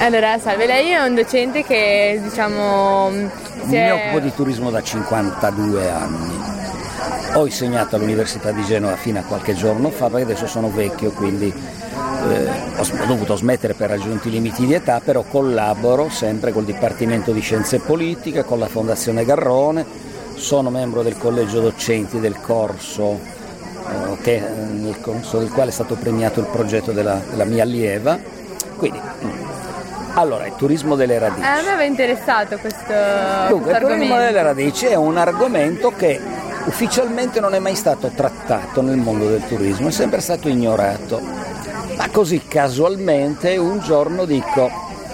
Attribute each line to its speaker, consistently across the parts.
Speaker 1: Allora, salve, lei è un docente che
Speaker 2: Mi occupo di turismo da 52 anni. Ho insegnato all'Università di Genova fino a qualche giorno fa, perché adesso sono vecchio, quindi ho dovuto smettere per raggiunti limiti di età, però collaboro sempre col Dipartimento di Scienze Politiche, con la Fondazione Garrone, sono membro del Collegio Docenti del corso, nel corso del quale è stato premiato il progetto della mia allieva, quindi... Allora, il turismo delle radici.
Speaker 1: A me aveva interessato questo
Speaker 2: Dunque, il turismo
Speaker 1: argomento.
Speaker 2: delle radici è un argomento che ufficialmente non è mai stato trattato nel mondo del turismo, è sempre stato ignorato. Ma così casualmente un giorno dico: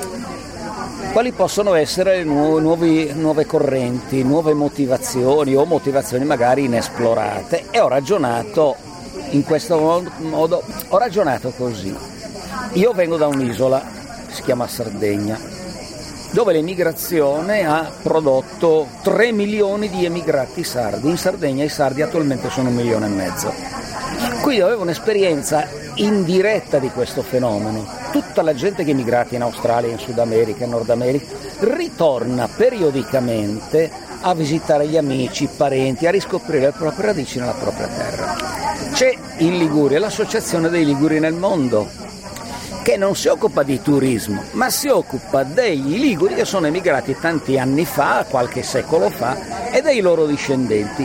Speaker 2: quali possono essere le nuove correnti, nuove motivazioni o motivazioni magari inesplorate? E ho ragionato in questo modo, ho ragionato così. Io vengo da un'isola, si chiama Sardegna, dove l'emigrazione ha prodotto 3 milioni di emigrati sardi. In Sardegna i sardi attualmente sono 1,5 milioni. Quindi avevo un'esperienza indiretta di questo fenomeno. Tutta la gente che è emigrata in Australia, in Sud America, in Nord America, ritorna periodicamente a visitare gli amici, i parenti, a riscoprire le proprie radici nella propria terra. C'è in Liguria l'Associazione dei Liguri nel mondo, che non si occupa di turismo, ma si occupa dei liguri che sono emigrati tanti anni fa, qualche secolo fa, e dei loro discendenti.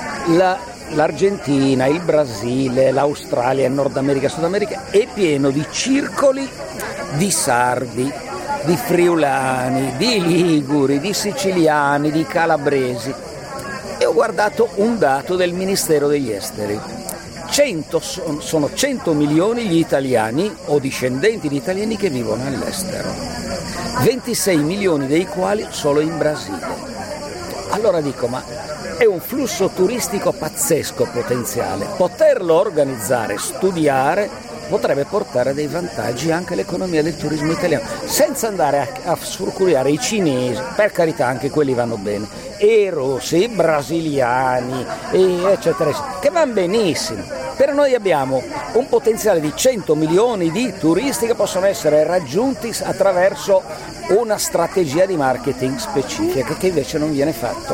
Speaker 2: L'Argentina, il Brasile, l'Australia, il Nord America, Sud America è pieno di circoli di sardi, di friulani, di liguri, di siciliani, di calabresi. E ho guardato un dato del Ministero degli Esteri. Sono 100 milioni gli italiani o discendenti di italiani che vivono all'estero, 26 milioni dei quali solo in Brasile. Allora dico, ma è un flusso turistico pazzesco potenziale, poterlo organizzare, studiare, potrebbe portare dei vantaggi anche all'economia del turismo italiano, senza andare a surcuriare i cinesi, per carità anche quelli vanno bene, e i russi, i brasiliani, eccetera, eccetera, che vanno benissimo. Però noi abbiamo un potenziale di 100 milioni di turisti che possono essere raggiunti attraverso una strategia di marketing specifica che invece non viene fatto.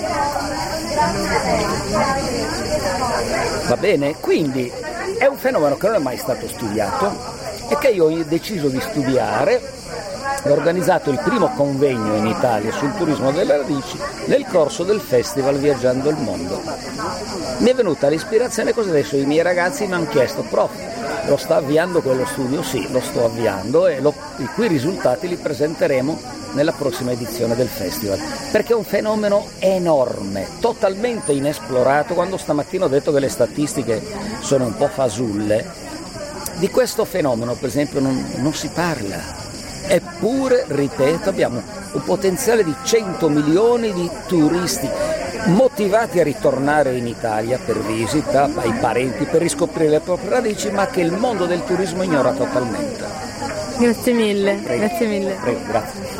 Speaker 2: Va bene? Quindi è un fenomeno che non è mai stato studiato e che io ho deciso di studiare. Ho organizzato il primo convegno in Italia sul turismo delle radici nel corso del festival Viaggiando il Mondo. Mi è venuta l'ispirazione così, adesso i miei ragazzi mi hanno chiesto: prof, lo sta avviando quello studio? Sì, lo sto avviando e i cui risultati li presenteremo nella prossima edizione del festival, perché è un fenomeno enorme, totalmente inesplorato. Quando stamattina ho detto che le statistiche sono un po' fasulle, di questo fenomeno per esempio non si parla. Eppure, ripeto, abbiamo un potenziale di 100 milioni di turisti motivati a ritornare in Italia per visita ai parenti, per riscoprire le proprie radici, ma che il mondo del turismo ignora totalmente.
Speaker 1: Grazie mille.
Speaker 2: Prego.
Speaker 1: Grazie mille.
Speaker 2: Prego, grazie.